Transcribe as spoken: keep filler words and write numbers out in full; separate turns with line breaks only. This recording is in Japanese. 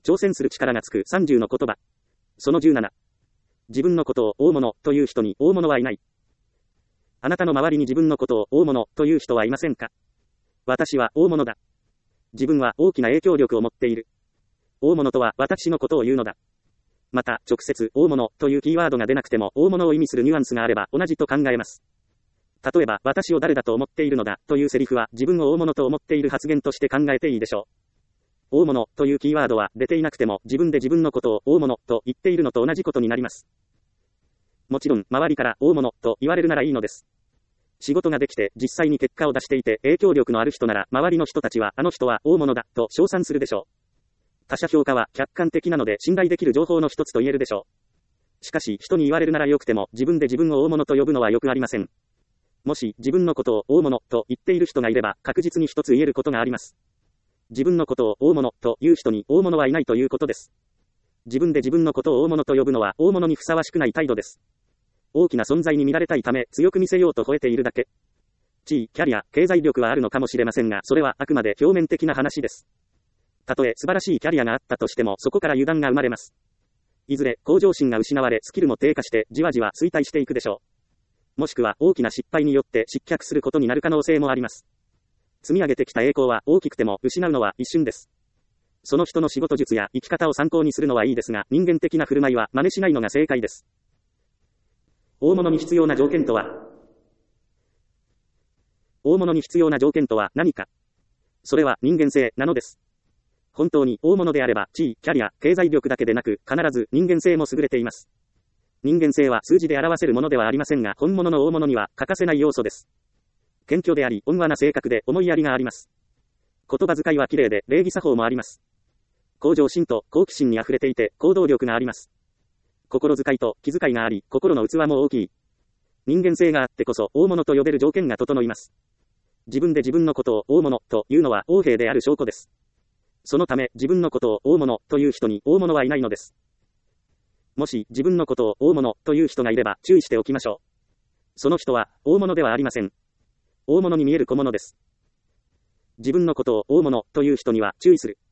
挑戦する力がつくさんじゅうの言葉。そのじゅうなな。自分のことを大物という人に大物はいない。あなたの周りに自分のことを大物という人はいませんか？私は大物だ。自分は大きな影響力を持っている。大物とは私のことを言うのだ。また、直接大物というキーワードが出なくても大物を意味するニュアンスがあれば同じと考えます。例えば、私を誰だと思っているのだというセリフは自分を大物と思っている発言として考えていいでしょう。大物というキーワードは出ていなくても自分で自分のことを大物と言っているのと同じことになります。もちろん、周りから大物と言われるならいいのです。仕事ができて実際に結果を出していて影響力のある人なら周りの人たちはあの人は大物だと称賛するでしょう。他者評価は客観的なので信頼できる情報の一つと言えるでしょう。しかし人に言われるならよくても自分で自分を大物と呼ぶのはよくありません。もし自分のことを大物と言っている人がいれば確実に一つ言えることがあります。自分のことを大物という人に大物はいないということです。自分で自分のことを大物と呼ぶのは大物にふさわしくない態度です。大きな存在に見られたいため強く見せようと吠えているだけ。地位、キャリア、経済力はあるのかもしれませんがそれはあくまで表面的な話です。たとえ素晴らしいキャリアがあったとしてもそこから油断が生まれます。いずれ向上心が失われスキルも低下してじわじわ衰退していくでしょう。もしくは大きな失敗によって失脚することになる可能性もあります。積み上げてきた栄光は大きくても失うのは一瞬です。その人の仕事術や生き方を参考にするのはいいですが人間的な振る舞いは真似しないのが正解です。大物に必要な条件とは大物に必要な条件とは何か。それは人間性なのです。本当に大物であれば地位、キャリア、経済力だけでなく必ず人間性も優れています。人間性は数字で表せるものではありませんが本物の大物には欠かせない要素です。謙虚であり温和な性格で思いやりがあります。言葉遣いは綺麗で礼儀作法もあります。向上心と好奇心にあふれていて行動力があります。心遣いと気遣いがあり心の器も大きい。人間性があってこそ大物と呼べる条件が整います。自分で自分のことを大物というのは横柄である証拠です。そのため自分のことを大物という人に大物はいないのです。もし自分のことを大物という人がいれば注意しておきましょう。その人は大物ではありません。大物に見える小物です。自分のことを大物という人には注意する。